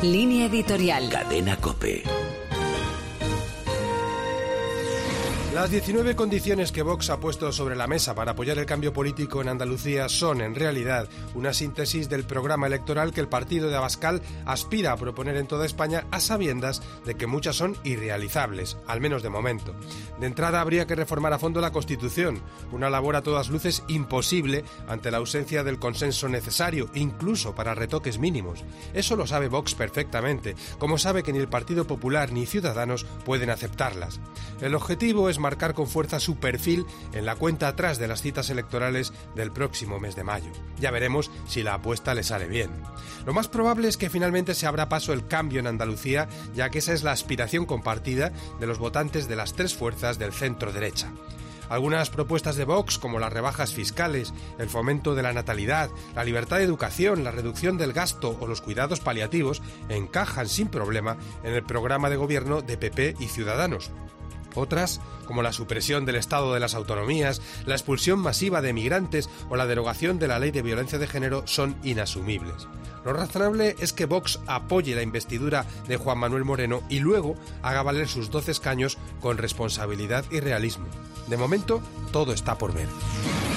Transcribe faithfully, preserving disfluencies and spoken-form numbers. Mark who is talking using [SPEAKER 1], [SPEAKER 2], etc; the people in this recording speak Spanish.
[SPEAKER 1] Línea editorial.
[SPEAKER 2] Cadena COPE.
[SPEAKER 3] Las diecinueve condiciones que Vox ha puesto sobre la mesa para apoyar el cambio político en Andalucía son, en realidad, una síntesis del programa electoral que el partido de Abascal aspira a proponer en toda España, a sabiendas de que muchas son irrealizables, al menos de momento. De entrada, habría que reformar a fondo la Constitución, una labor a todas luces imposible ante la ausencia del consenso necesario, incluso para retoques mínimos. Eso lo sabe Vox perfectamente, como sabe que ni el Partido Popular ni Ciudadanos pueden aceptarlas. El objetivo es marcar con fuerza su perfil en la cuenta atrás de las citas electorales del próximo mes de mayo. Ya veremos si la apuesta le sale bien. Lo más probable es que finalmente se abra paso el cambio en Andalucía, ya que esa es la aspiración compartida de los votantes de las tres fuerzas del centro-derecha. Algunas propuestas de Vox, como las rebajas fiscales, el fomento de la natalidad, la libertad de educación, la reducción del gasto o los cuidados paliativos, encajan sin problema en el programa de gobierno de P P y Ciudadanos. Otras, como la supresión del Estado de las autonomías, la expulsión masiva de migrantes o la derogación de la ley de violencia de género, son inasumibles. Lo razonable es que Vox apoye la investidura de Juan Manuel Moreno y luego haga valer sus doce escaños con responsabilidad y realismo. De momento, todo está por ver.